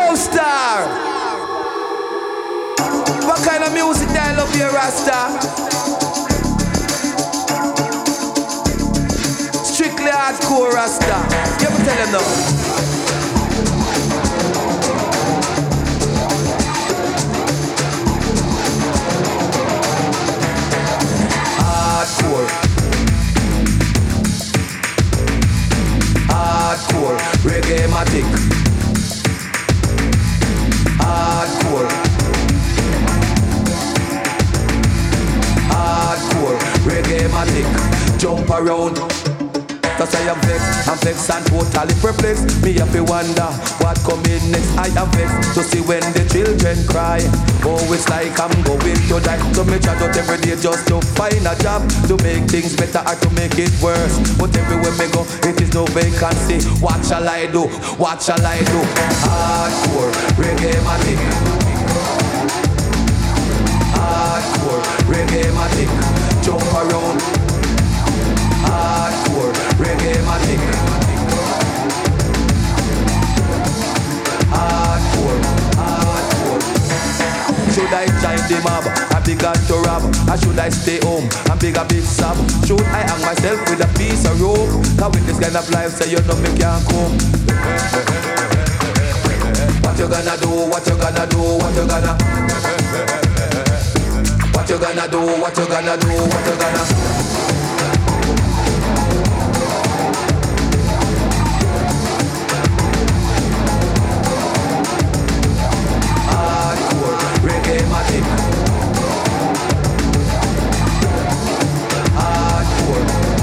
Star. What kind of music that I love you, Rasta? Strictly hardcore Rasta. You ever tell them no? Hardcore. Hardcore. Reggae-matic. Hardcore. Hardcore. Reggae-matic. Jump around. Cause I am vexed and totally perplexed. Me have to wonder what coming next. I am vexed to see when the children cry. Oh, it's like I'm going to die. So me try out every day just to find a job, to make things better or to make it worse. But everywhere me go, it is no vacancy. What shall I do? What shall I do? Hardcore, reggae-matic. Hardcore, reggae-matic. Jump around. Hardcore, reggae-matic. Hardcore, hardcore. Should I join the mob and begin to rob? Or should I stay home and big a big sub? Should I hang myself with a piece of rope? Cause with this kind of life, say you know me can't cope. What you gonna do? What you gonna do? What you gonna? What you gonna do? What you gonna do? What you gonna? Reggae-matic. Hardcore.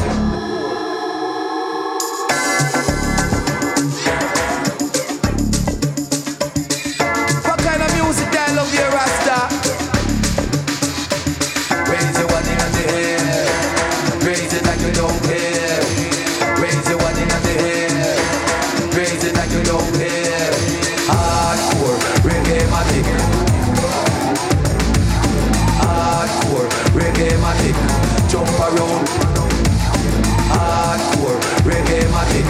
What kind of music that I love you, Rasta? Raise your one in the air. Raise it like you don't care. Raise your one in the air. Raise it like you don't care. Hardcore. Reggae-matic. Hardcore, reggae-matic. Jump around. Hardcore, reggae-matic.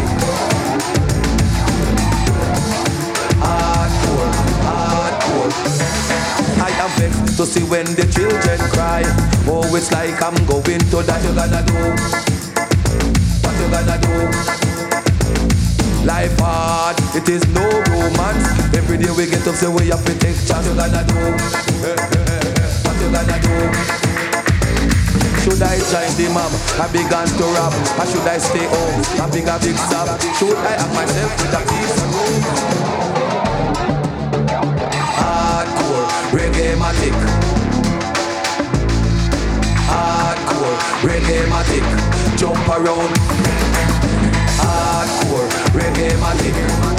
Hardcore, hardcore. I am vexed to see when the children cry. Oh, it's like I'm going to die. What you gonna do? What you gonna do? Life hard, it is no romance. Every day we get up, say we have to take chance. What you gonna do? What you gonna do? Should I join the mob and begin to rob? Or should I stay home and big a big stab? Should I have myself with a piece of rope? Hardcore, reggae-matic. Hardcore, reggae-matic. Jump around. Hardcore, reggae-matic.